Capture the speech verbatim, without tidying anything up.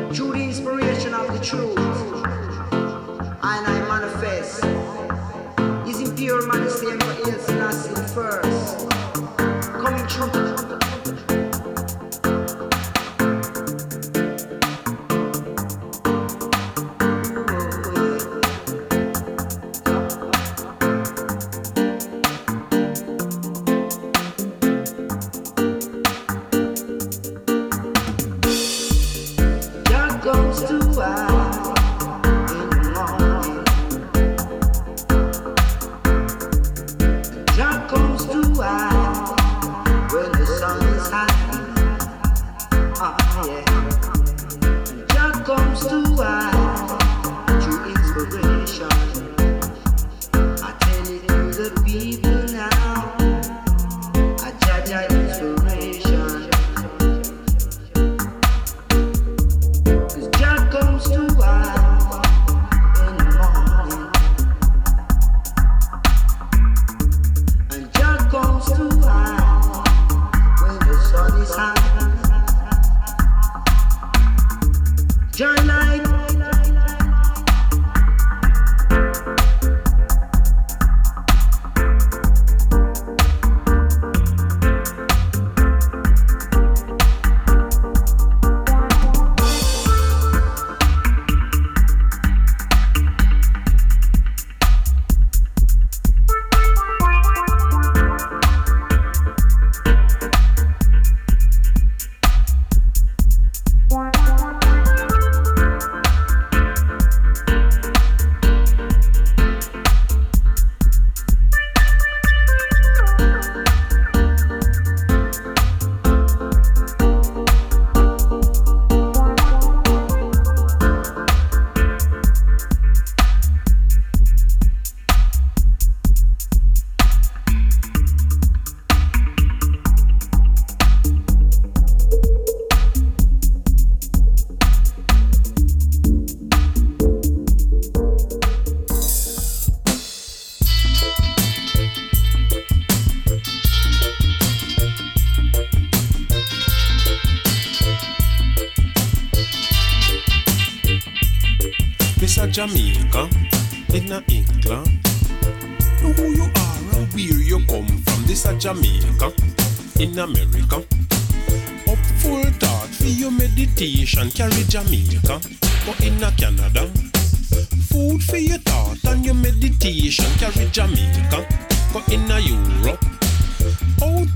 Through the inspiration of the truth, and I manifest. Is in pure modesty and for ill Selassie the first. Coming true. Jamaica, in a England. Know who you are and where you come from. This a Jamaica, in America. Up full thought for your meditation. Carry Jamaica, go in a Canada. Food for your thought and your meditation. Carry Jamaica, go in a Europe. Out